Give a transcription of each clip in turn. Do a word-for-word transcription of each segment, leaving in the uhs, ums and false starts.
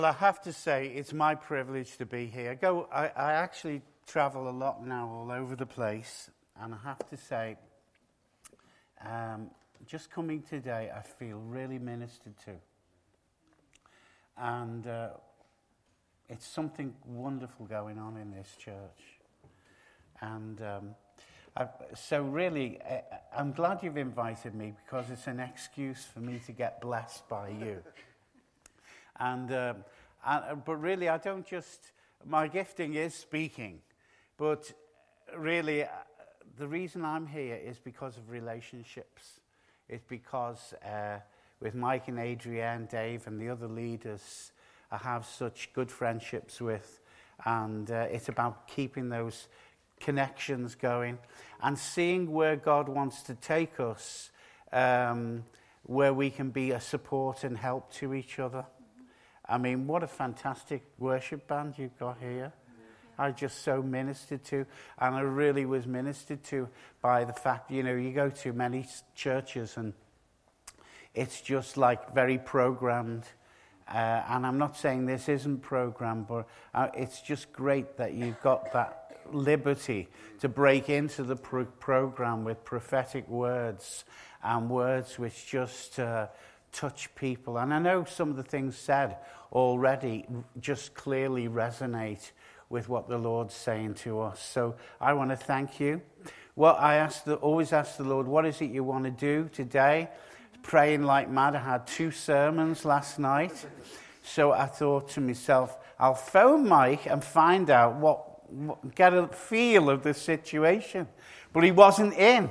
Well, I have to say, it's my privilege to be here. I go. I, I actually travel a lot now all over the place, and I have to say, um, just coming today, I feel really ministered to. And uh, it's something wonderful going on in this church. And um, I, so really, I, I'm glad you've invited me, because it's an excuse for me to get blessed by you. And, uh, and but really, I don't just, my gifting is speaking, but really, uh, the reason I'm here is because of relationships. It's because uh, with Mike and Adrienne, Dave, and the other leaders, I have such good friendships with, and uh, it's about keeping those connections going and seeing where God wants to take us, um, where we can be a support and help to each other. I mean, what a fantastic worship band you've got here. I just so ministered to, and I really was ministered to by the fact, you know, you go to many churches and it's just like very programmed. Uh, and I'm not saying this isn't programmed, but uh, it's just great that you've got that liberty to break into the pro- program with prophetic words and words which just uh, touch people. And I know some of the things said already just clearly resonate with what the Lord's saying to us. So I want to thank you. Well, I ask the, always ask the Lord, what is it you want to do today? Praying like mad. I had two sermons last night. So I thought to myself, I'll phone Mike and find out what, what get a feel of the situation. But he wasn't in.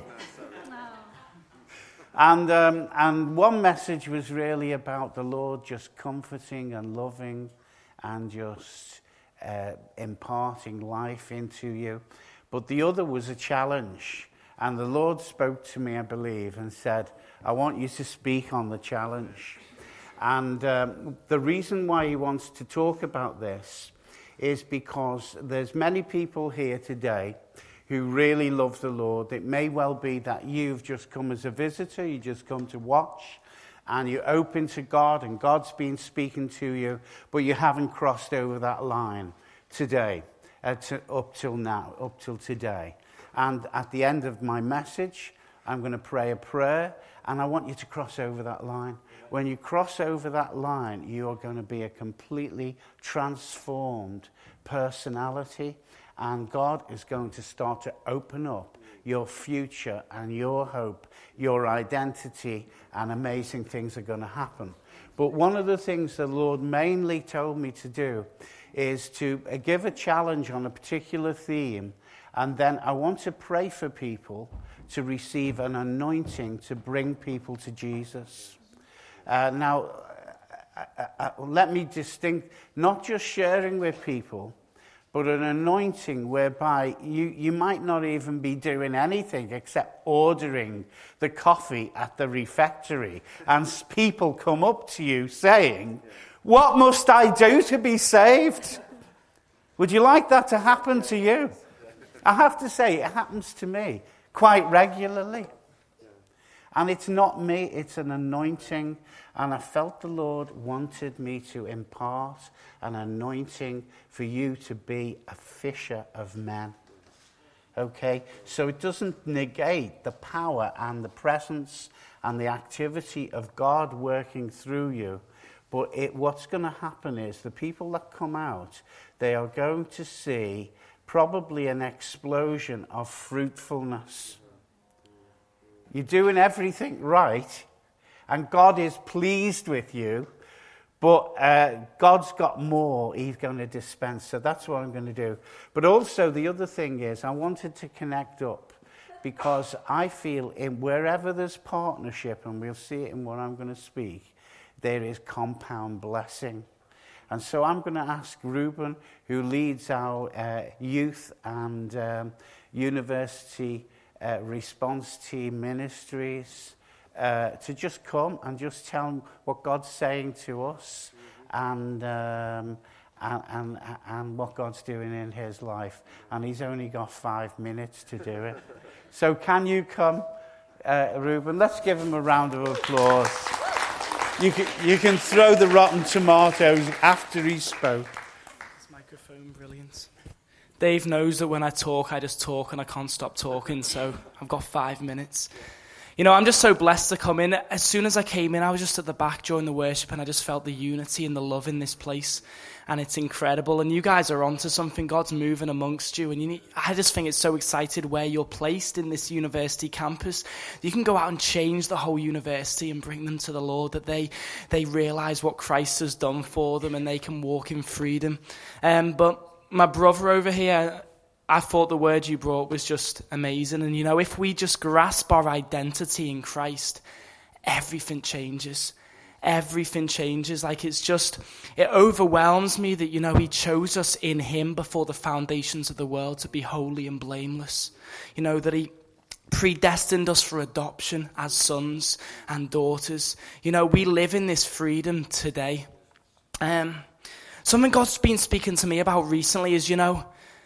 And um, and one message was really about the Lord just comforting and loving and just uh, imparting life into you. But the other was a challenge. And the Lord spoke to me, I believe, and said, I want you to speak on the challenge. And um, the reason why he wants to talk about this is because there's many people here today who really love the Lord. It may well be that you've just come as a visitor, you just come to watch, and you're open to God, and God's been speaking to you, but you haven't crossed over that line today, uh, to, up till now, up till today. And at the end of my message, I'm going to pray a prayer, and I want you to cross over that line. When you cross over that line, you are going to be a completely transformed personality, and God is going to start to open up your future and your hope, your identity, and amazing things are going to happen. But one of the things the Lord mainly told me to do is to give a challenge on a particular theme, and then I want to pray for people to receive an anointing to bring people to Jesus. Uh, now, uh, uh, let me distinct, not just sharing with people, but an anointing whereby you, you might not even be doing anything except ordering the coffee at the refectory, and people come up to you saying, what must I do to be saved? Would you like that to happen to you? I have to say, it happens to me quite regularly. And it's not me, it's an anointing. And I felt the Lord wanted me to impart an anointing for you to be a fisher of men. Okay? So it doesn't negate the power and the presence and the activity of God working through you. But it, what's going to happen is the people that come out, they are going to see probably an explosion of fruitfulness. You're doing everything right, and God is pleased with you, but uh, God's got more He's going to dispense, so that's what I'm going to do. But also the other thing is I wanted to connect up, because I feel in wherever there's partnership, and we'll see it in what I'm going to speak, there is compound blessing. And so I'm going to ask Ruben, who leads our uh, youth and um, university uh, response team ministries, uh, to just come and just tell them what God's saying to us, and, um, and, and, and what God's doing in his life. And he's only got five minutes to do it. So can you come, uh, Ruben? Let's give him a round of applause. You can, you can throw the rotten tomatoes after he spoke. This microphone, brilliant. Dave knows that when I talk, I just talk and I can't stop talking, so I've got five minutes. You know, I'm just so blessed to come in. As soon as I came in, I was just at the back during the worship, and I just felt the unity and the love in this place, and it's incredible. And you guys are onto something. God's moving amongst you, and you need, I just think it's so excited where you're placed in this university campus. You can go out and change the whole university and bring them to the Lord, that they they realize what Christ has done for them, and they can walk in freedom. Um, but my brother over here, I thought the word you brought was just amazing. And, you know, if we just grasp our identity in Christ, everything changes. Everything changes. Like, it's just, it overwhelms me that, you know, he chose us in him before the foundations of the world to be holy and blameless. You know, that he predestined us for adoption as sons and daughters. You know, we live in this freedom today. Um, something God's been speaking to me about recently is, you know,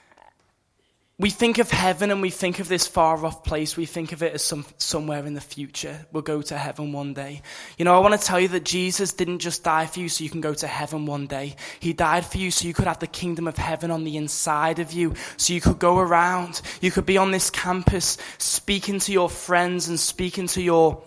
we think of heaven and we think of this far-off place. We think of it as some somewhere in the future. We'll go to heaven one day. You know, I want to tell you that Jesus didn't just die for you so you can go to heaven one day. He died for you so you could have the kingdom of heaven on the inside of you, so you could go around. You could be on this campus speaking to your friends and speaking to your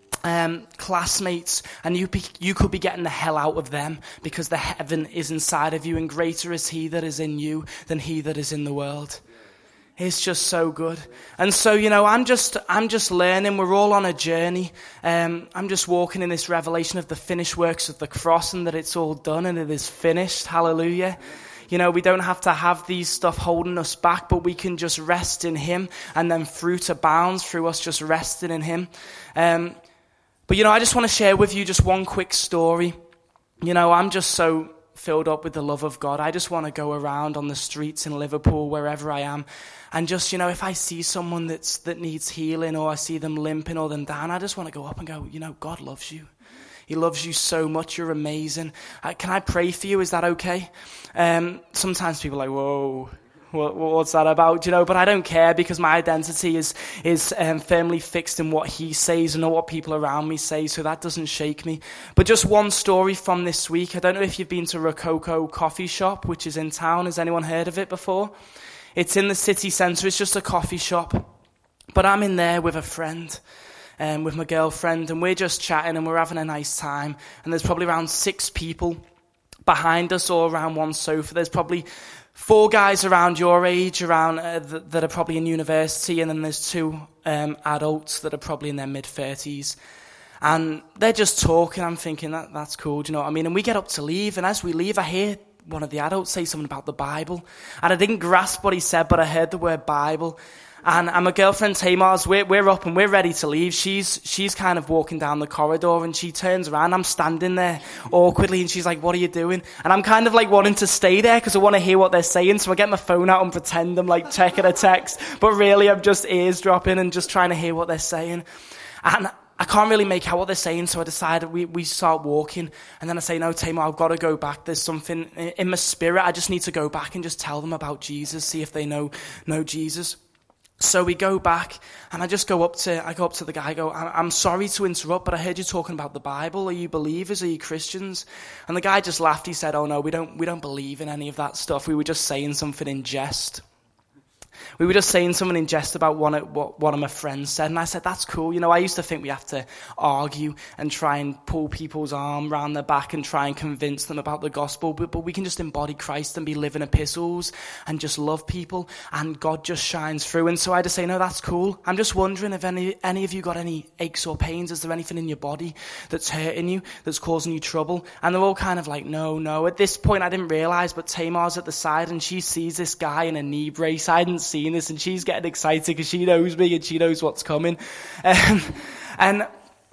Um, classmates, and you be, you could be getting the hell out of them because the heaven is inside of you, and greater is he that is in you than he that is in the world. It's just so good. And so, you know, I'm just I'm just learning. We're all on a journey. Um, I'm just walking in this revelation of the finished works of the cross, and that it's all done and it is finished. Hallelujah. You know, we don't have to have these stuff holding us back, but we can just rest in him, and then fruit abounds through us just resting in him. Um, but, you know, I just want to share with you just one quick story. You know, I'm just so filled up with the love of God. I just want to go around on the streets in Liverpool, wherever I am, and just, you know, if I see someone that's that needs healing, or I see them limping or them down, I just want to go up and go, you know, God loves you. He loves you so much. You're amazing. Uh, can I pray for you? Is that okay? Um, sometimes people are like, whoa, what, what's that about? You know, but I don't care, because my identity is is um, firmly fixed in what he says and not what people around me say, so that doesn't shake me. But just one story from this week. I don't know if you've been to Rococo Coffee Shop, which is in town. Has anyone heard of it before? It's in the city centre. It's just a coffee shop. But I'm in there with a friend. Um, with my girlfriend, and we're just chatting and we're having a nice time, and there's probably around six people behind us, all around one sofa. There's probably four guys around your age, around uh, th- that are probably in university, and then there's two um, adults that are probably in their mid-thirties, and they're just talking. I'm thinking, that that's cool, do you know what I mean? And we get up to leave, and as we leave, I hear one of the adults say something about the Bible, and I didn't grasp what he said, but I heard the word Bible. And, and my girlfriend Tamar's, we're, we're up and we're ready to leave. She's she's kind of walking down the corridor, and she turns around. I'm standing there awkwardly, and she's like, what are you doing? And I'm kind of like wanting to stay there because I want to hear what they're saying. So I get my phone out and pretend I'm like checking a text. But really, I'm just eavesdropping and just trying to hear what they're saying. And I can't really make out what they're saying, so I decided we, we start walking. And then I say, no, Tamar, I've got to go back. There's something in my spirit. I just need to go back and just tell them about Jesus, see if they know know Jesus. So we go back, and I just go up to, I go up to the guy, I go, I'm sorry to interrupt, but I heard you talking about the Bible. Are you believers? Are you Christians? And the guy just laughed. He said, oh no, we don't, we don't believe in any of that stuff. We were just saying something in jest. We were just saying something in jest about one of, what one of my friends said. And I said, that's cool. You know, I used to think we have to argue and try and pull people's arm round their back and try and convince them about the gospel. But, but we can just embody Christ and be living epistles and just love people. And God just shines through. And so I just say, no, that's cool. I'm just wondering if any, any of you got any aches or pains. Is there anything in your body that's hurting you, that's causing you trouble? And they're all kind of like, no, no. At this point, I didn't realize, but Tamar's at the side, and she sees this guy in a knee brace. I didn't seen this, and she's getting excited because she knows me and she knows what's coming. Um, and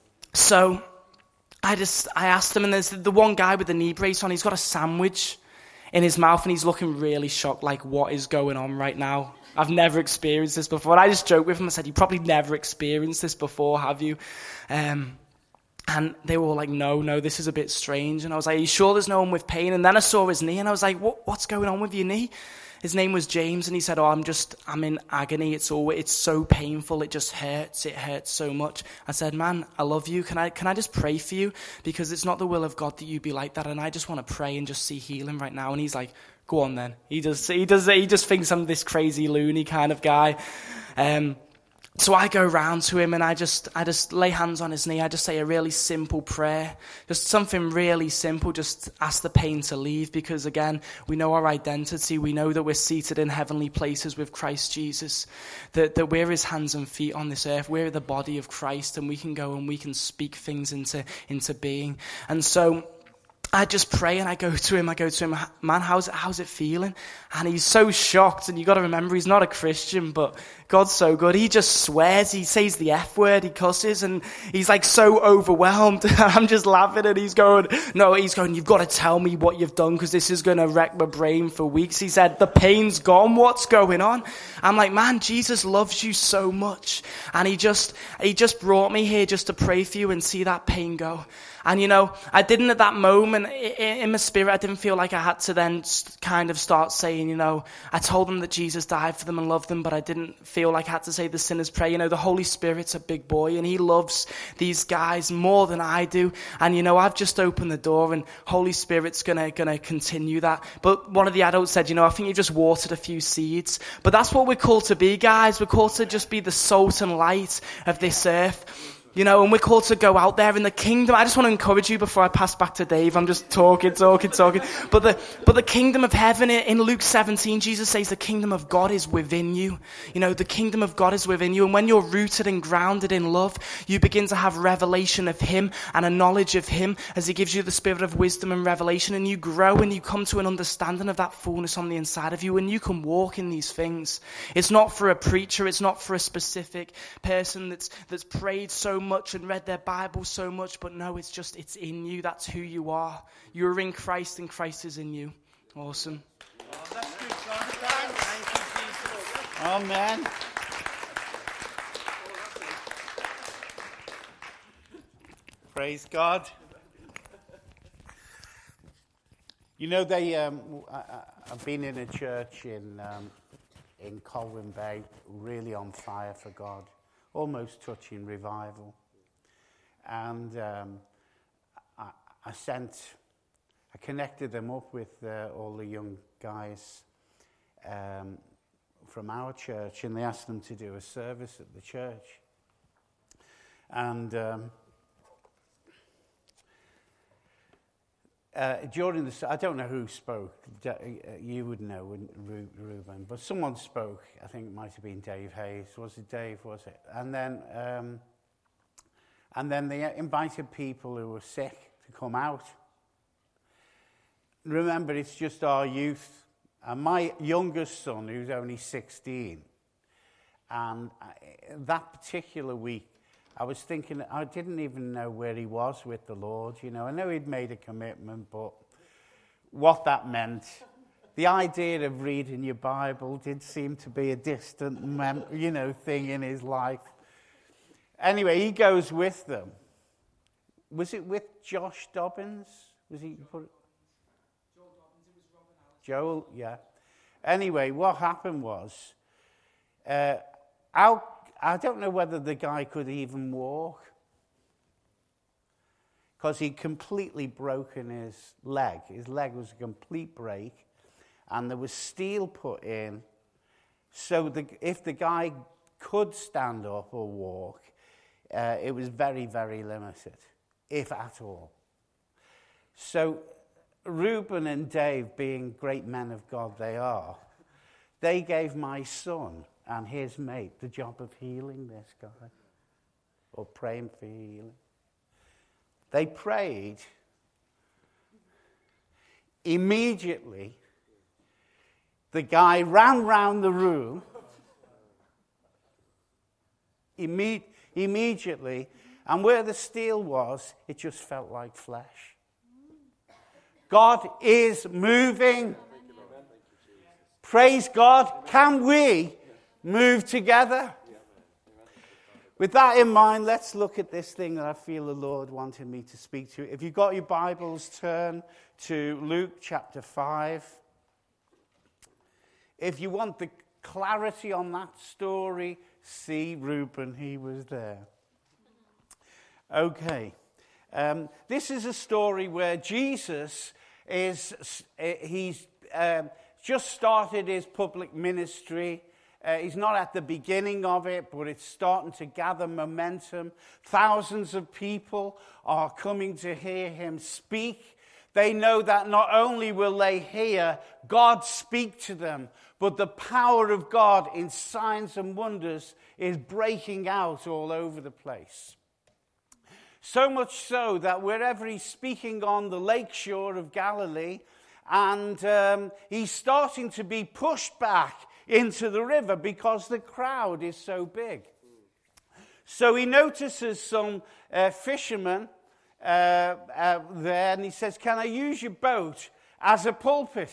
so I just I asked him, and there's the one guy with the knee brace on. He's got a sandwich in his mouth, and he's looking really shocked, like, what is going on right now? I've never experienced this before. And I just joked with him. I said, you probably never experienced this before, have you? Um, And they were all like, no, no, this is a bit strange. And I was like, are you sure there's no one with pain? And then I saw his knee, and I was like, what, what's going on with your knee? His name was James, and he said, oh, I'm just, I'm in agony. It's all, it's so painful. It just hurts. It hurts so much. I said, man, I love you. Can I, can I just pray for you? Because it's not the will of God that you be like that. And I just want to pray and just see healing right now. And he's like, go on then. He does, he does, he just thinks I'm this crazy loony kind of guy. Um, So I go round to him and I just I just lay hands on his knee. I just say a really simple prayer. Just something really simple. Just ask the pain to leave, because, again, we know our identity. We know that we're seated in heavenly places with Christ Jesus. That, that we're his hands and feet on this earth. We're the body of Christ, and we can go and we can speak things into, into being. And so I just pray and I go to him, I go to him, man, how's it, how's it feeling? And he's so shocked, and you got to remember, he's not a Christian, but God's so good. He just swears, he says the F word, he cusses, and he's like so overwhelmed. I'm just laughing, and he's going, no, he's going, you've got to tell me what you've done, because this is going to wreck my brain for weeks. He said, the pain's gone, what's going on? I'm like, man, Jesus loves you so much. And he just, he just brought me here just to pray for you and see that pain go. And, you know, I didn't at that moment, in my spirit, I didn't feel like I had to then kind of start saying, you know, I told them that Jesus died for them and loved them, but I didn't feel like I had to say the sinner's prayer. You know, the Holy Spirit's a big boy, and he loves these guys more than I do. And, you know, I've just opened the door, and Holy Spirit's gonna, gonna continue that. But one of the adults said, you know, I think you just watered a few seeds. But that's what we're called to be, guys. We're called to just be the salt and light of this earth. You know, and we're called to go out there in the kingdom. I just want to encourage you before I pass back to Dave. I'm just talking, talking, talking. But the, but the kingdom of heaven, in Luke seventeen, Jesus says the kingdom of God is within you. You know, the kingdom of God is within you. And when you're rooted and grounded in love, you begin to have revelation of him and a knowledge of him as he gives you the spirit of wisdom and revelation. And you grow and you come to an understanding of that fullness on the inside of you. And you can walk in these things. It's not for a preacher. It's not for a specific person that's, that's prayed so much and read their Bible so much, but no, it's just, it's in you. That's who you are. You're in Christ, and Christ is in you. Awesome. Oh, that's good, God. Thank you, Jesus. Amen. Praise God. You know, they. Um, I, I've been in a church in um, in Colwyn Bay, really on fire for God, almost touching revival. And um, I, I sent, I connected them up with uh, all the young guys um, from our church, and they asked them to do a service at the church. And um, uh, during the, I don't know who spoke. You would know, wouldn't Reuben? But someone spoke. I think it might have been Dave Hayes. Was it Dave? Was it? And then. Um, And then they invited people who were sick to come out. Remember, it's just our youth. And my youngest son, who's only sixteen, and that particular week, I was thinking, I didn't even know where he was with the Lord. You know, I know he'd made a commitment, but what that meant, the idea of reading your Bible did seem to be a distant, mem- you know, thing in his life. Anyway, he goes with them. Was it with Josh Dobbins? Was he? Put... Joel Dobbins. It was Robin Alex. Joel, yeah. Anyway, what happened was, uh, I, I don't know whether the guy could even walk, because he'd completely broken his leg. His leg was a complete break, and there was steel put in, so the, if the guy could stand up or walk, Uh, it was very, very limited, if at all. So Reuben and Dave, being great men of God they are, they gave my son and his mate the job of healing this guy, or praying for healing. They prayed. Immediately, the guy ran round the room. Immediately. Immediately, and where the steel was, it just felt like flesh. God is moving. Praise God. Can we move together? With that in mind, let's look at this thing that I feel the Lord wanted me to speak to. If you've got your Bibles, turn to Luke chapter five. If you want the clarity on that story, see Reuben, he was there. Okay. Um, this is a story where Jesus is, he's um, just started his public ministry. Uh, he's not at the beginning of it, but it's starting to gather momentum. Thousands of people are coming to hear him speak. They know that not only will they hear God speak to them, but the power of God in signs and wonders is breaking out all over the place. So much so that wherever he's speaking on the lakeshore of Galilee, and um, he's starting to be pushed back into the river because the crowd is so big. So he notices some uh, fishermen uh, uh, there, and he says, "Can I use your boat as a pulpit?"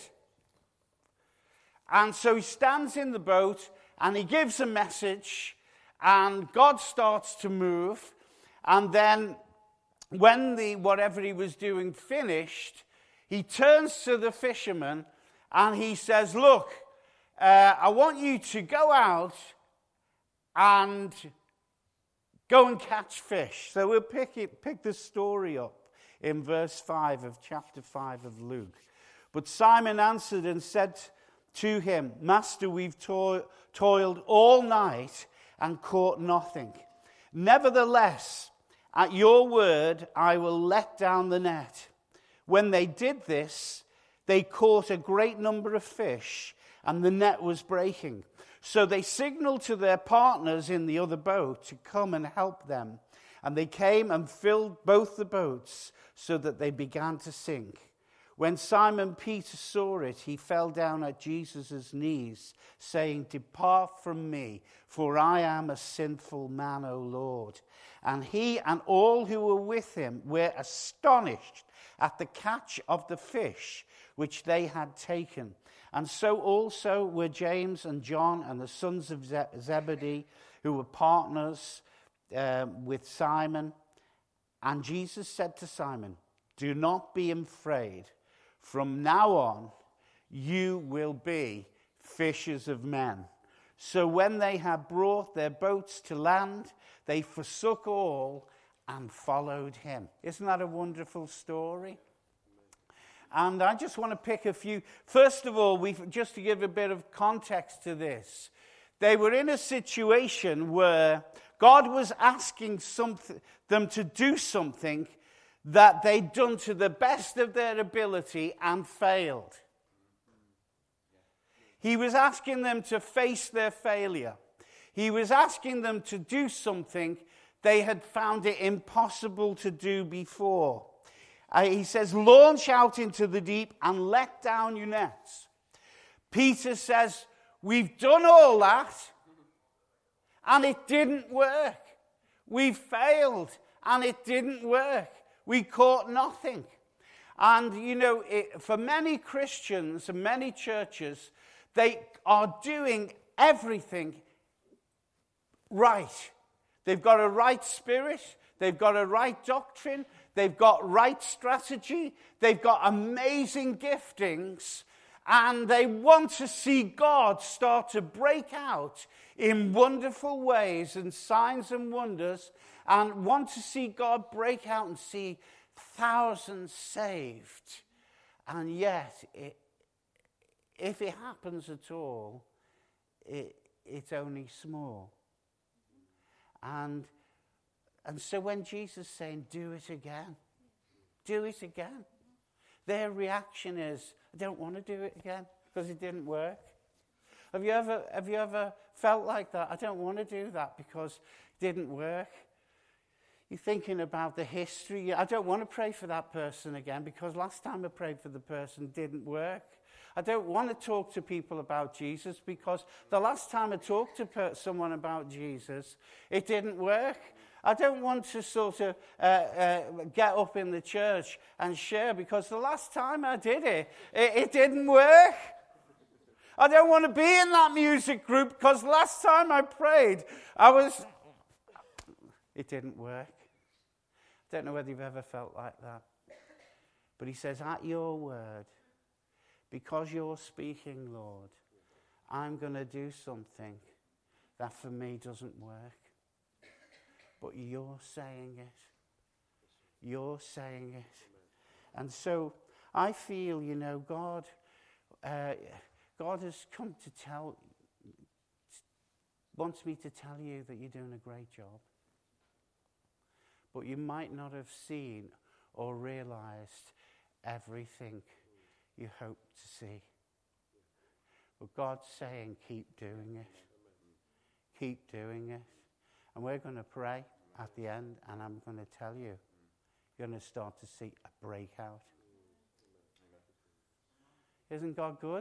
And so he stands in the boat, and he gives a message, and God starts to move. And then when the whatever he was doing finished, he turns to the fisherman and he says, "Look, uh, I want you to go out and go and catch fish." So we'll pick it, pick the story up in verse five of chapter five of Luke. "But Simon answered and said to him, 'Master, we've to- toiled all night and caught nothing. Nevertheless, at your word, I will let down the net.' When they did this, they caught a great number of fish, and the net was breaking. So they signaled to their partners in the other boat to come and help them. And they came and filled both the boats so that they began to sink. When Simon Peter saw it, he fell down at Jesus' knees, saying, 'Depart from me, for I am a sinful man, O Lord.' And he and all who were with him were astonished at the catch of the fish which they had taken. And so also were James and John and the sons of Zebedee, who were partners um, with Simon. And Jesus said to Simon, 'Do not be afraid. From now on, you will be fishers of men.' So when they had brought their boats to land, they forsook all and followed him." Isn't that a wonderful story? And I just want to pick a few. First of all, we just to give a bit of context to this. They were in a situation where God was asking something, them to do something that they'd done to the best of their ability and failed. He was asking them to face their failure. He was asking them to do something they had found it impossible to do before. Uh, he says, "Launch out into the deep and let down your nets." Peter says, "We've done all that and it didn't work. We failed and it didn't work. We caught nothing." And, you know, it, for many Christians and many churches, they are doing everything right. They've got a right spirit. They've got a right doctrine. They've got right strategy. They've got amazing giftings. And they want to see God start to break out in wonderful ways and signs and wonders. And want to see God break out and see thousands saved. And yet, it, if it happens at all, it, it's only small. And, and so when Jesus is saying, "Do it again, do it again," their reaction is, "I don't want to do it again because it didn't work." Have you ever, have you ever felt like that? "I don't want to do that because it didn't work." You're thinking about the history. "I don't want to pray for that person again because last time I prayed for the person it didn't work. I don't want to talk to people about Jesus because the last time I talked to per- someone about Jesus, it didn't work. I don't want to sort of uh, uh, get up in the church and share because the last time I did it, it, it didn't work. I don't want to be in that music group because last time I prayed, I was It didn't work. I don't know whether you've ever felt like that. But he says, at your word, because you're speaking, Lord, I'm going to do something that for me doesn't work. But you're saying it. You're saying it. And so I feel, you know, God, uh, God has come to tell, wants me to tell you that you're doing a great job. But you might not have seen or realized everything you hope to see. But God's saying, keep doing it. Keep doing it. And we're going to pray at the end, and I'm going to tell you, you're going to start to see a breakout. Isn't God good?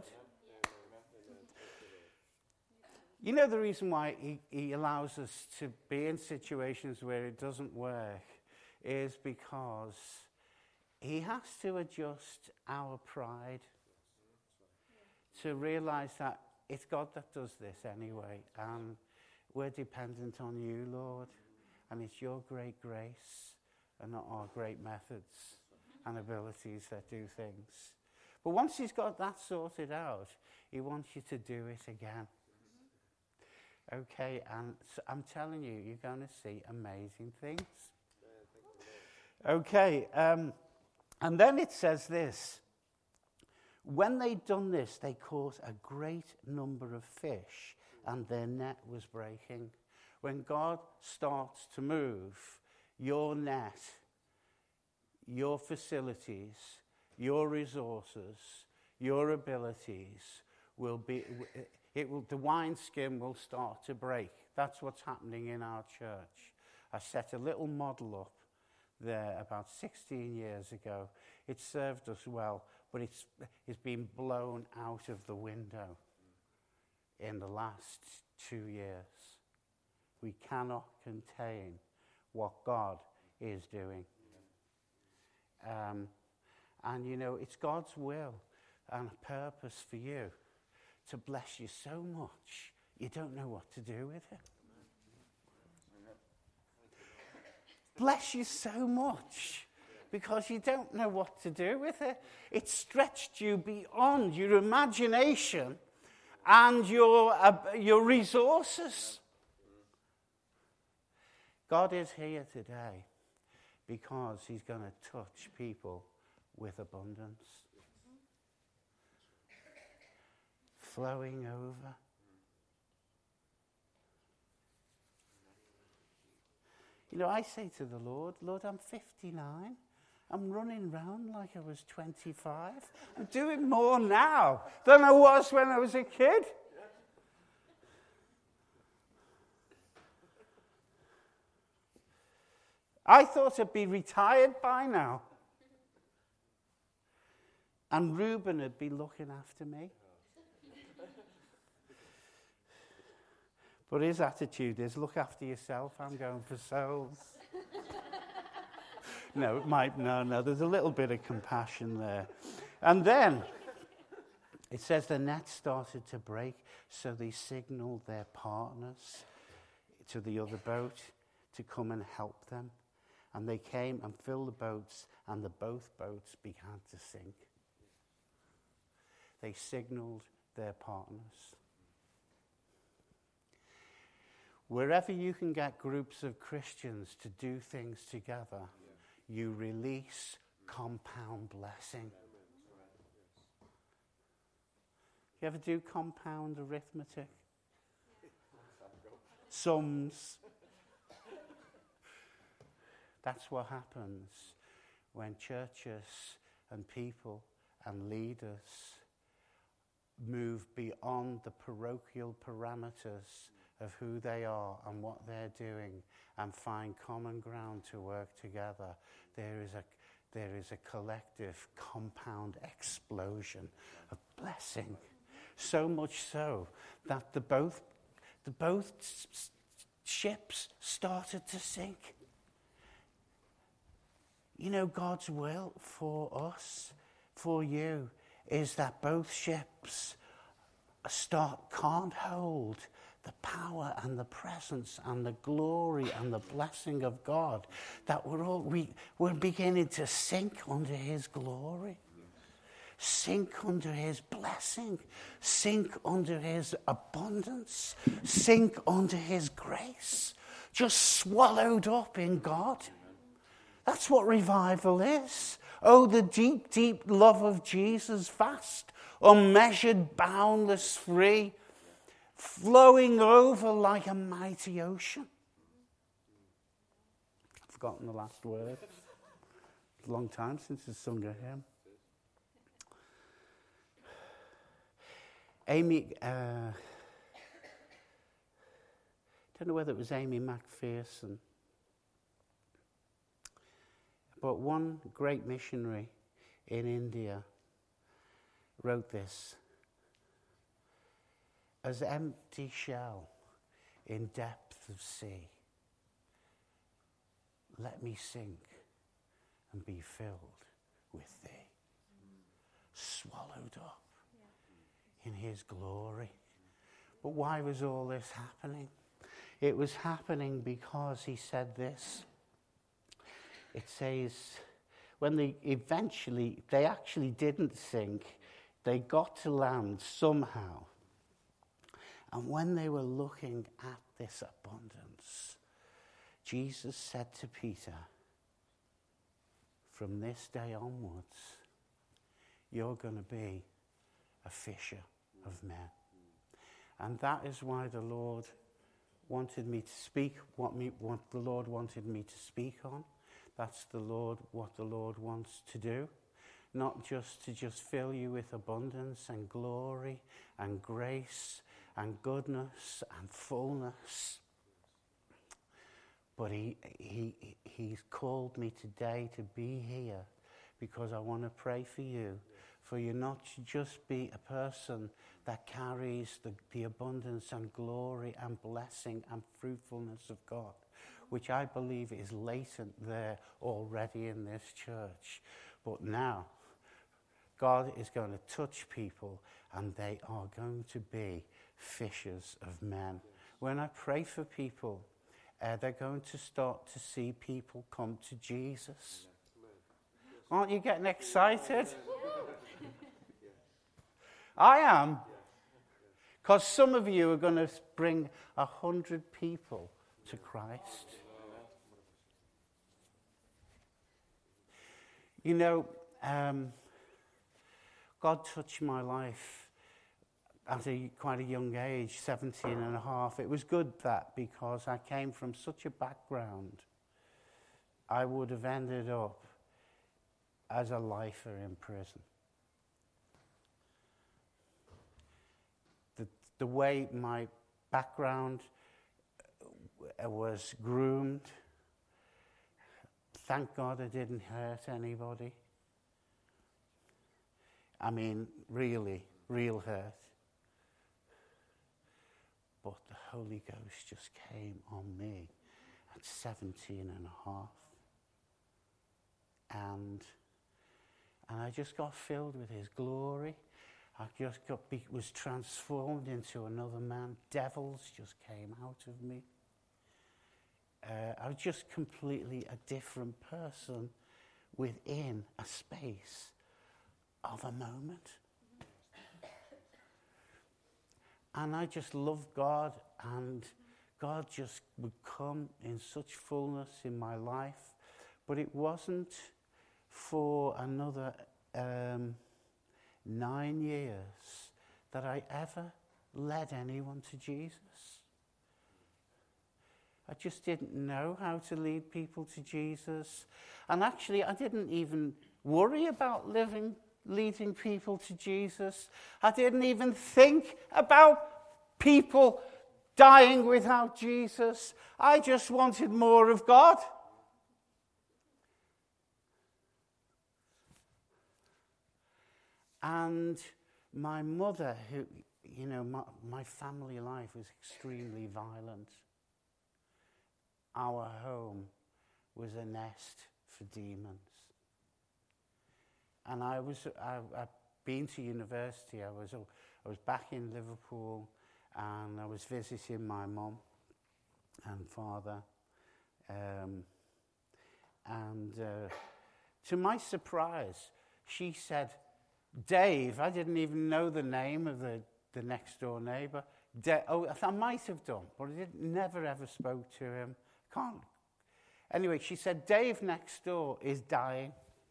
You know the reason why he, he allows us to be in situations where it doesn't work is because he has to adjust our pride to realize that it's God that does this anyway, and we're dependent on you, Lord, and it's your great grace and not our great methods and abilities that do things. But once he's got that sorted out, he wants you to do it again. Okay, and so I'm telling you, you're going to see amazing things. Okay, um, and then it says this. When they'd done this, they caught a great number of fish, and their net was breaking. When God starts to move, your net, your facilities, your resources, your abilities will be... It will, the wineskin will start to break. That's what's happening in our church. I set a little model up there about sixteen years ago. It served us well, but it's, it's been blown out of the window in the last two years. We cannot contain what God is doing. Um, and, you know, it's God's will and purpose for you to bless you so much, you don't know what to do with it. Bless you so much because you don't know what to do with it. It's stretched you beyond your imagination and your, uh, your resources. God is here today because he's going to touch people with abundance. Flowing over. You know, I say to the Lord, Lord, I'm fifty-nine. I'm running around like I was twenty-five. I'm doing more now than I was when I was a kid. I thought I'd be retired by now. And Reuben would be looking after me. But his attitude is, look after yourself, I'm going for souls. no, it might, no, no, there's a little bit of compassion there. And then, it says the net started to break, so they signaled their partners to the other boat to come and help them. And they came and filled the boats, and the both boats began to sink. They signaled their partners. Wherever you can get groups of Christians to do things together, yeah. you release compound blessing. You ever do compound arithmetic? Sums. That's what happens when churches and people and leaders move beyond the parochial parameters of who they are and what they're doing and find common ground to work together. There is a there is a collective compound explosion of blessing. So much so that the both the both s- ships started to sink. You know, God's will for us, for you, is that both ships start can't hold the power and the presence and the glory and the blessing of God, that we're all, we, we're beginning to sink under his glory, sink under his blessing, sink under his abundance, sink under his grace, just swallowed up in God. That's what revival is. Oh, the deep, deep love of Jesus, vast, unmeasured, boundless, free, flowing over like a mighty ocean. I've forgotten the last word. It's a long time since I sung a hymn. Amy, uh, I don't know whether it was Amy McPherson, but one great missionary in India wrote this: as empty shell in depth of sea, let me sink and be filled with thee. Swallowed up in his glory. But why was all this happening? It was happening because he said this. It says, when they eventually, they actually didn't sink, they got to land somehow. And when they were looking at this abundance, Jesus said to Peter, from this day onwards, you're going to be a fisher of men. And that is why the Lord wanted me to speak what, me, what the Lord wanted me to speak on. That's the Lord, what the Lord wants to do. Not just to just fill you with abundance and glory and grace and goodness and fullness. But he, he, he's called me today to be here because I want to pray for you, for you not to just be a person that carries the, the abundance and glory and blessing and fruitfulness of God, which I believe is latent there already in this church. But now, God is going to touch people and they are going to be fishers of men. When I pray for people, uh, they're going to start to see people come to Jesus. Aren't you getting excited? I am. Because some of you are going to bring a hundred people to Christ. You know, um, God touched my life at a quite a young age, seventeen and a half. It was good that, because I came from such a background, I would have ended up as a lifer in prison. The, the way my background was groomed, thank God I didn't hurt anybody. I mean, really, real hurt. But the Holy Ghost just came on me at seventeen and a half. And, and I just got filled with his glory. I just got was transformed into another man. Devils just came out of me. Uh, I was just completely a different person within a space of a moment. And I just loved God, and God just would come in such fullness in my life. But it wasn't for another um, nine years that I ever led anyone to Jesus. I just didn't know how to lead people to Jesus. And actually, I didn't even worry about living, leading people to Jesus. I didn't even think about people dying without Jesus. I just wanted more of God. And my mother, who, you know, my, my family life was extremely violent. Our home was a nest for demons. And I was, I, I'd been to university, I was, I was back in Liverpool, and I was visiting my mum and father. Um, and uh, to my surprise, she said, Dave, I didn't even know the name of the, the next door neighbour. Da- oh, I might have done, but I did, never ever spoke to him. Can't. Anyway, she said, Dave next door is dying.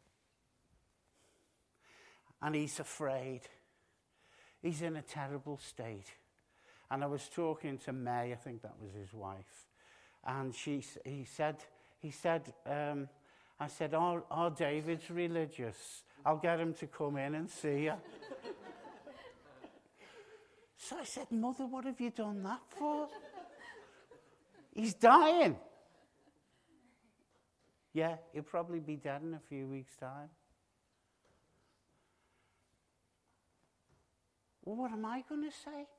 And he's afraid. He's in a terrible state. And I was talking to May, I think that was his wife. And she, he said, he said, um, I said, oh, oh, David's religious. I'll get him to come in and see you. So I said, Mother, what have you done that for? He's dying. Yeah, he'll probably be dead in a few weeks' time. Well, what am I going to say? I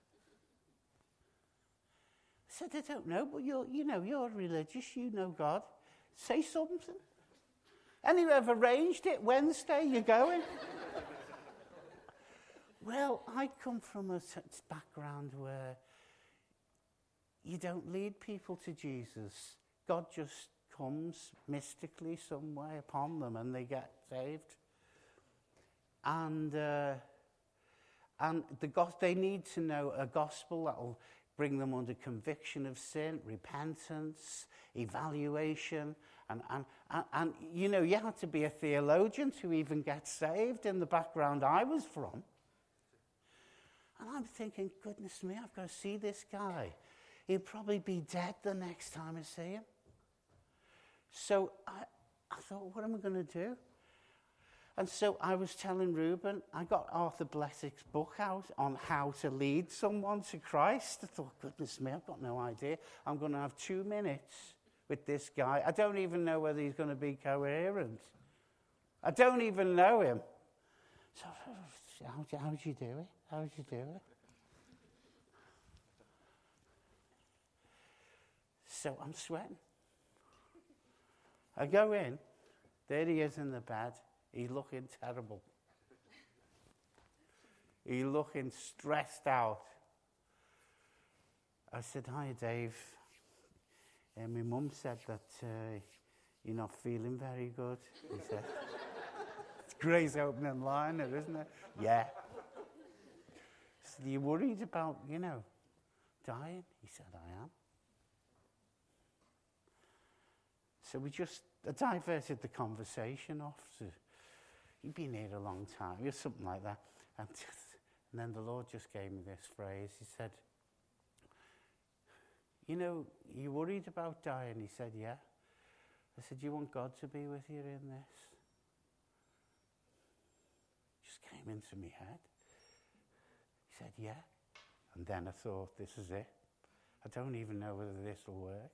said, I don't know, but you're, you know, you're religious, you know God. Say something. Anyway, I've arranged it. Wednesday, you're going. Well, I come from a background where you don't lead people to Jesus. God just comes mystically some way upon them and they get saved. And uh, and the go- they need to know a gospel that will bring them under conviction of sin, repentance, evaluation. And, and, and, and, you know, you had to be a theologian to even get saved in the background I was from. And I'm thinking, goodness me, I've got to see this guy. He'll probably be dead the next time I see him. So I, I thought, what am I going to do? And so I was telling Reuben, I got Arthur Blessick's book out on how to lead someone to Christ. I thought, goodness me, I've got no idea. I'm going to have two minutes with this guy. I don't even know whether he's going to be coherent. I don't even know him. So how how'd you do it? How'd you do it? So I'm sweating. I go in. There he is in the bed. He's looking terrible. He's looking stressed out. I said, hi, Dave. And my mum said that uh, you're not feeling very good. He said, it's Grace opening line, isn't it? Yeah. So you're worried about, you know, dying? He said, I am. So we just I diverted the conversation off to, you've been here a long time, or something like that. And, just, and then the Lord just gave me this phrase. He said, you know, you worried about dying? He said, yeah. I said, you want God to be with you in this? Just came into my head. He said, yeah. And then I thought, this is it. I don't even know whether this will work.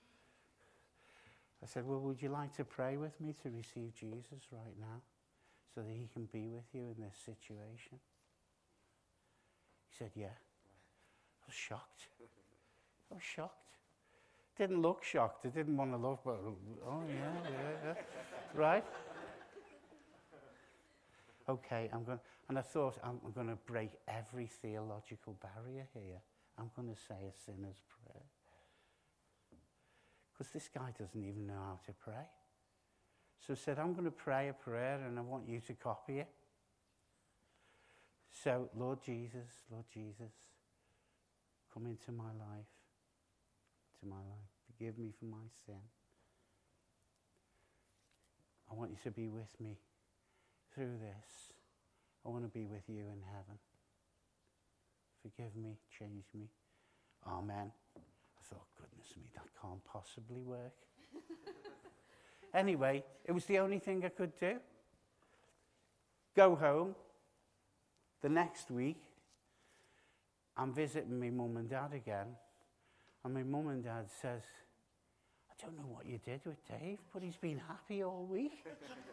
I said, well, would you like to pray with me to receive Jesus right now so that he can be with you in this situation? He said, yeah. I was shocked. I was shocked. Didn't look shocked. I didn't want to look, but, oh, yeah, yeah, yeah. Right? Okay, I'm going, and I thought, I'm, I'm going to break every theological barrier here. I'm going to say a sinner's prayer. Because this guy doesn't even know how to pray. So I said, I'm going to pray a prayer and I want you to copy it. So, Lord Jesus, Lord Jesus, come into my life, to my life. Forgive me for my sin. I want you to be with me through this. I want to be with you in heaven. Forgive me, change me. Amen. I thought, goodness me, that can't possibly work. Anyway, it was the only thing I could do. Go home. The next week, I'm visiting my mum and dad again. And my mum and dad says, I don't know what you did with Dave, but he's been happy all week.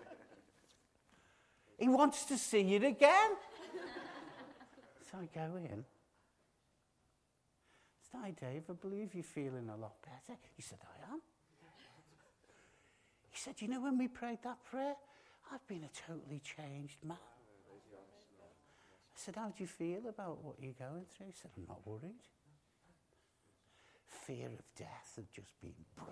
He wants to see you again. So I go in. Hi, Dave, I believe you're feeling a lot better. He said, I am. He said, you know, when we prayed that prayer, I've been a totally changed man. I said, how do you feel about what you're going through? He said, I'm not worried. Fear of death had just been broken.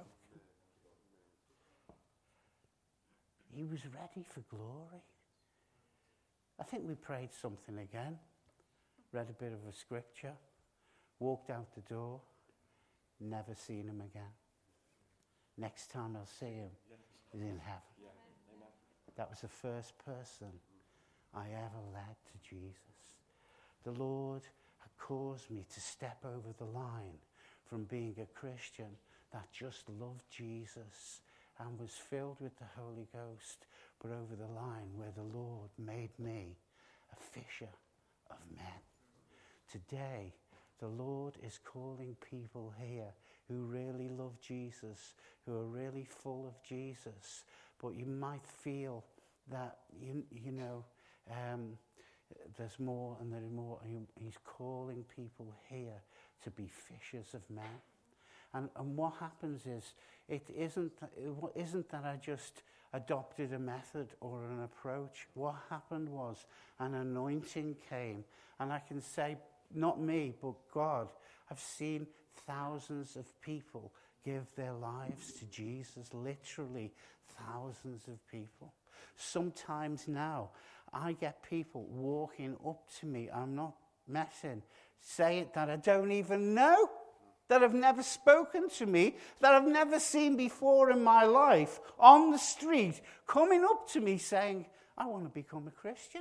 He was ready for glory. I think we prayed something again, read a bit of a scripture, walked out the door, never seen him again. Next time I'll see him is in heaven. That was the first person I ever led to Jesus. The Lord had caused me to step over the line from being a Christian that just loved Jesus and was filled with the Holy Ghost, but over the line where the Lord made me a fisher of men. Today, the Lord is calling people here who really love Jesus, who are really full of Jesus, but you might feel that, you, you know, um, there's more and there's more. He's calling people here to be fishers of men. And, and what happens is, it isn't, it isn't that I just adopted a method or an approach. What happened was an anointing came. And I can say, not me, but God. I've seen thousands of people give their lives to Jesus, literally thousands of people. Sometimes now, I get people walking up to me, I'm not messing, saying that I don't even know, that have never spoken to me, that I've never seen before in my life, on the street, coming up to me saying, I want to become a Christian.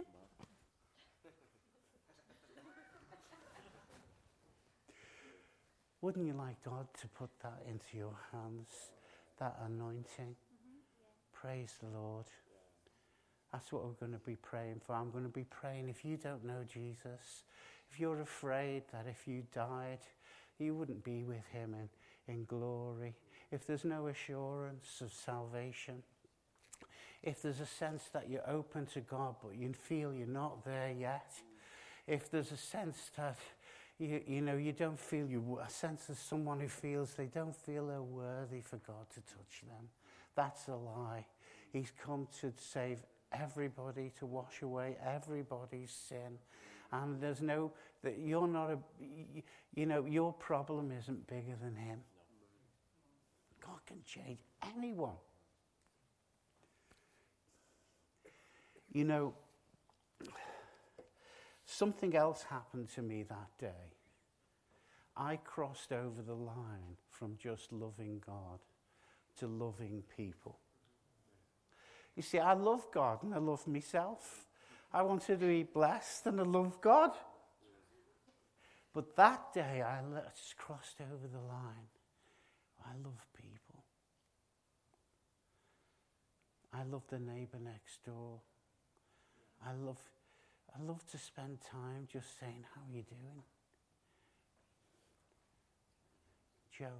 Wouldn't you like God to put that into your hands, that anointing? Mm-hmm. Yeah. Praise the Lord. That's what we're going to be praying for. I'm going to be praying, if you don't know Jesus, if you're afraid that if you died, you wouldn't be with him in, in glory, if there's no assurance of salvation, if there's a sense that you're open to God but you feel you're not there yet, if there's a sense that you, you know you don't feel you a sense of someone who feels they don't feel they're worthy for God to touch them, that's a lie. He's come to save everybody, to wash away everybody's sin. And there's no, that you're not a, you know, your problem isn't bigger than him. God can change anyone. You know, something else happened to me that day. I crossed over the line from just loving God to loving people. You see, I love God and I love myself. I wanted to be blessed and I love God. But that day I just crossed over the line. I love people. I love the neighbor next door. I love, I love to spend time just saying, how are you doing? Joe.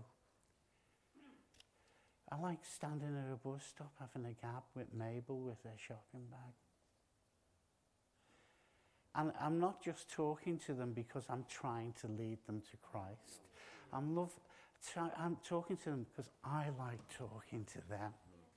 I like standing at a bus stop having a gap with Mabel with her shopping bag. And I'm not just talking to them because I'm trying to lead them to Christ. I'm, love, try, I'm talking to them because I like talking to them.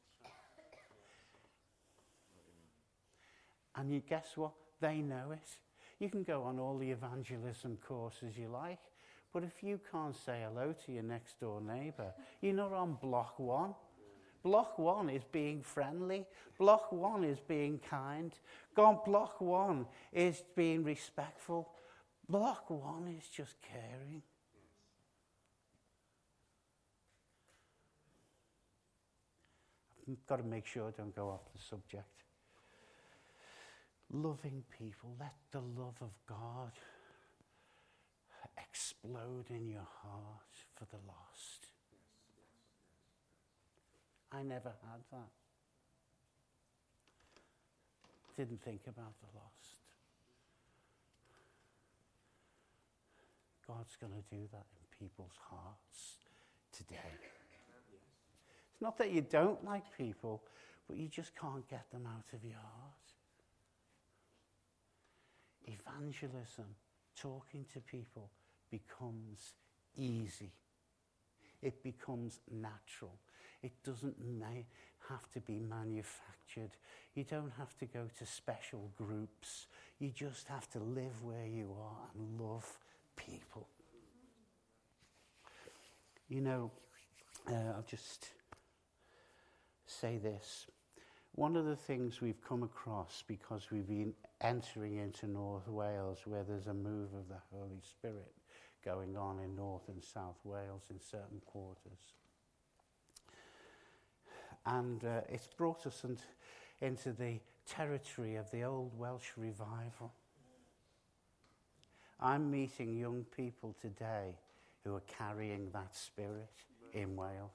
And you guess what? They know it. You can go on all the evangelism courses you like, but if you can't say hello to your next door neighbour, you're not on block one. Block one is being friendly. Block one is being kind. God, block one is being respectful. Block one is just caring. I've got to make sure I don't go off the subject. Loving people, let the love of God explode in your heart for the lost. I never had that. Didn't think about the lost. God's going to do that in people's hearts today. It's not that you don't like people, but you just can't get them out of your heart. Evangelism, talking to people, becomes easy. It becomes natural. It doesn't may have to be manufactured. You don't have to go to special groups. You just have to live where you are and love people. You know, uh, I'll just say this. One of the things we've come across because we've been entering into North Wales, where there's a move of the Holy Spirit going on in North and South Wales in certain quarters. And uh, it's brought us into, into the territory of the old Welsh revival. I'm meeting young people today who are carrying that spirit in Wales.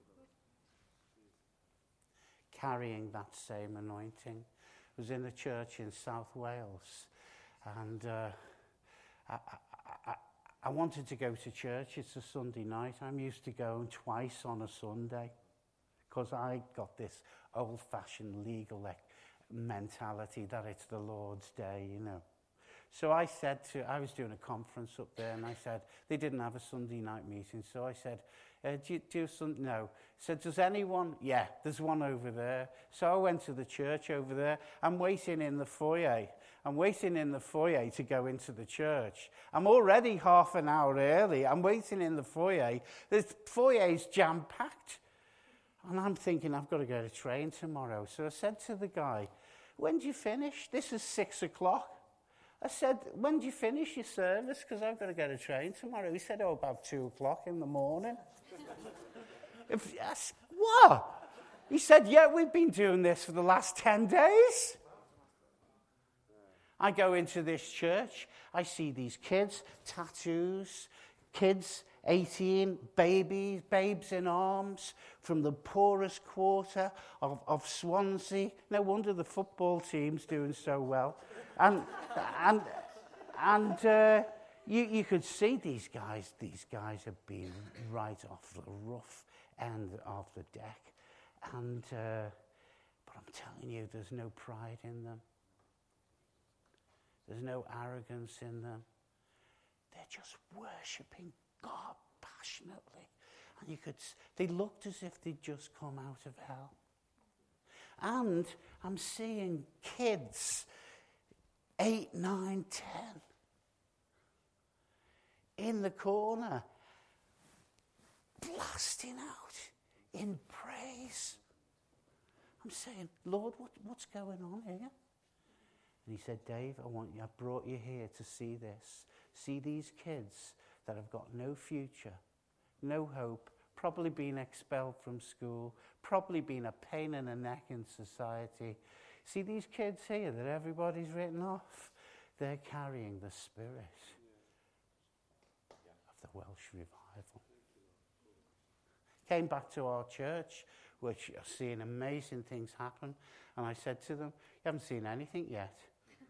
Carrying that same anointing. I was in a church in South Wales, and uh, I, I, I wanted to go to church. It's a Sunday night. I'm used to going twice on a Sunday because I got this old-fashioned legal mentality that it's the Lord's day, you know. So I said to, I was doing a conference up there, and I said, they didn't have a Sunday night meeting, so I said, uh, do you do Sunday? No. I said, does anyone? Yeah, there's one over there. So I went to the church over there. I'm waiting in the foyer. I'm waiting in the foyer to go into the church. I'm already half an hour early. I'm waiting in the foyer. The foyer's jam-packed. And I'm thinking, I've got to get a train tomorrow. So I said to the guy, when do you finish? This is six o'clock. I said, when do you finish your service? Because I've got to get a train tomorrow. He said, oh, about two o'clock in the morning. if, yes, what? He said, yeah, we've been doing this for the last ten days. I go into this church. I see these kids, tattoos, kids, eighteen, babies, babes in arms, from the poorest quarter of, of Swansea. No wonder the football team's doing so well. And and and uh, you you could see these guys. These guys have been right off the rough end of the deck, and uh, but I'm telling you, there's no pride in them. There's no arrogance in them. They're just worshipping God passionately, and you could. They looked as if they'd just come out of hell. And I'm seeing kids. Eight, nine, ten. In the corner. Blasting out in praise. I'm saying, Lord, what, what's going on here? And he said, Dave, I want you, I brought you here to see this. See these kids that have got no future, no hope, probably been expelled from school, probably been a pain in the neck in society. See these kids here that everybody's written off? They're carrying the spirit of the Welsh revival. Came back to our church, which are seeing amazing things happen, and I said to them, you haven't seen anything yet.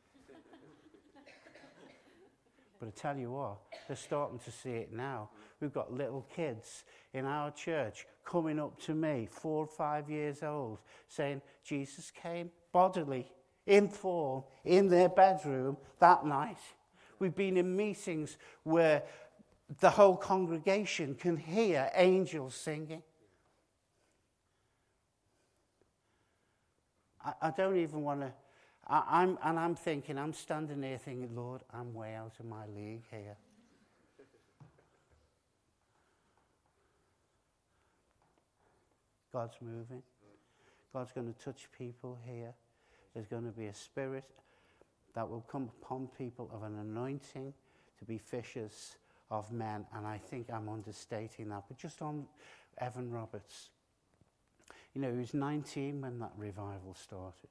But I tell you what, they're starting to see it now. We've got little kids in our church coming up to me, four or five years old, saying, Jesus came bodily, in form, in their bedroom that night. We've been in meetings where the whole congregation can hear angels singing. I, I don't even want to... I, I'm, and I'm thinking, I'm standing there thinking, Lord, I'm way out of my league here. God's moving. God's going to touch people here. There's going to be a spirit that will come upon people of an anointing to be fishers of men. And I think I'm understating that. But just on Evan Roberts. You know, he was nineteen when that revival started.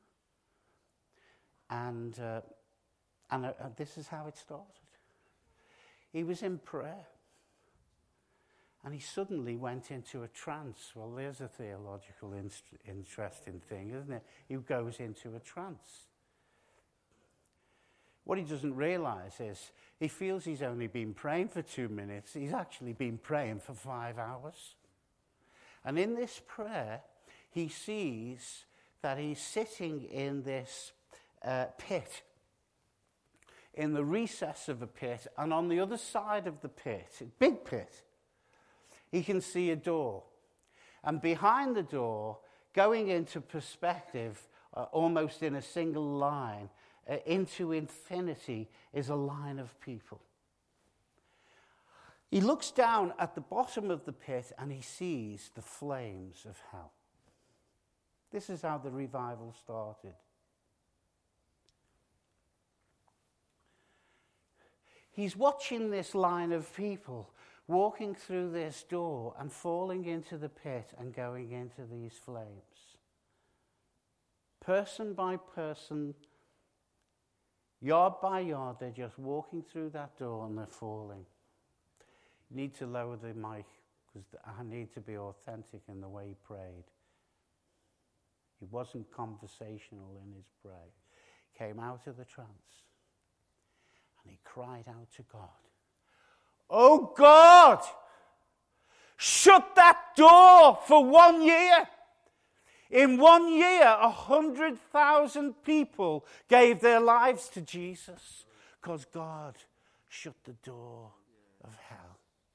And, uh, and uh, this is how it started. He was in prayer. And he suddenly went into a trance. Well, there's a theological in- interesting thing, isn't it? He goes into a trance. What he doesn't realize is he feels he's only been praying for two minutes. He's actually been praying for five hours. And in this prayer, he sees that he's sitting in this uh, pit, in the recess of a pit, and on the other side of the pit, a big pit, he can see a door. And behind the door, going into perspective, uh, almost in a single line, uh, into infinity is a line of people. He looks down at the bottom of the pit and he sees the flames of hell. This is how the revival started. He's watching this line of people walking through this door and falling into the pit and going into these flames. Person by person, yard by yard, they're just walking through that door and they're falling. You need to lower the mic because I need to be authentic in the way he prayed. He wasn't conversational in his prayer. He came out of the trance and he cried out to God. Oh God, shut that door for one year. In one year, a hundred thousand people gave their lives to Jesus because God shut the door of hell.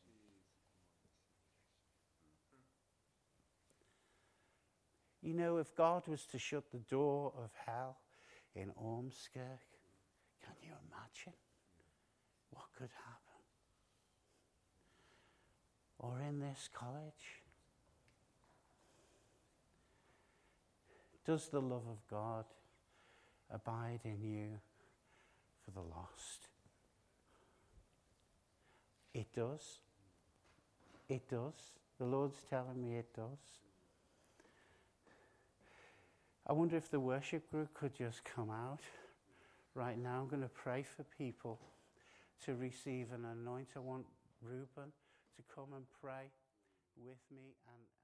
You know, if God was to shut the door of hell in Ormskirk, can you imagine what could happen? Or in this college? Does the love of God abide in you for the lost? It does. It does. The Lord's telling me it does. I wonder if the worship group could just come out right now. I'm going to pray for people to receive an anointing. I want Reuben to come and pray with me and